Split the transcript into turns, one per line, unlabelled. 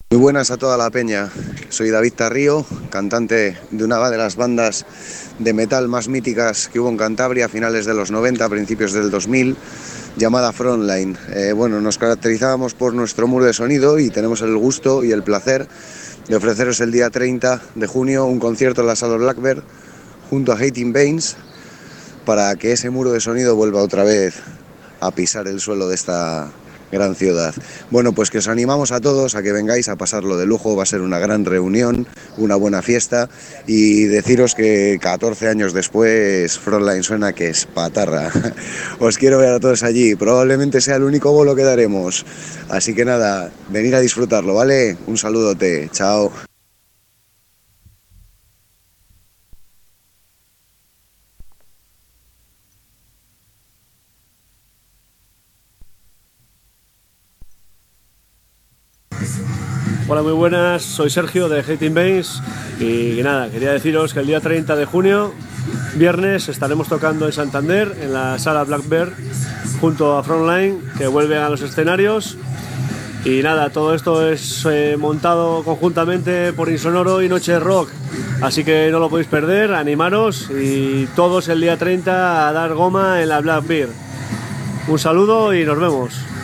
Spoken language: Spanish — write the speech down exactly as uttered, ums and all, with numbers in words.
Muy buenas a toda la peña, soy David Tarrío, cantante de una de las bandas de metal más míticas que hubo en Cantabria a finales de los noventa, principios del dos mil, llamada Frontline. Eh, bueno, nos caracterizábamos por nuestro muro de sonido y tenemos el gusto y el placer de ofreceros el día treinta de junio un concierto en la Sala Blackbird junto a Hating Banes para que ese muro de sonido vuelva otra vez a pisar el suelo de esta gran ciudad. Bueno, pues que os animamos a todos a que vengáis a pasarlo de lujo, va a ser una gran reunión, una buena fiesta, y deciros que catorce años después Frontline suena que es patarra. Os quiero ver a todos allí, probablemente sea el único bolo que daremos, así que nada, venid a disfrutarlo, ¿vale? Un saludote, chao.
Hola, muy buenas, soy Sergio de Hating Banes y nada, quería deciros que el día treinta de junio, viernes, estaremos tocando en Santander, en la Sala Blackbird, junto a Frontline, que vuelven a los escenarios. Y nada, todo esto es eh, montado conjuntamente por Insonoro y Noche Rock, así que no lo podéis perder, animaros y todos el día treinta a dar goma en la Blackbird. Un saludo y nos vemos.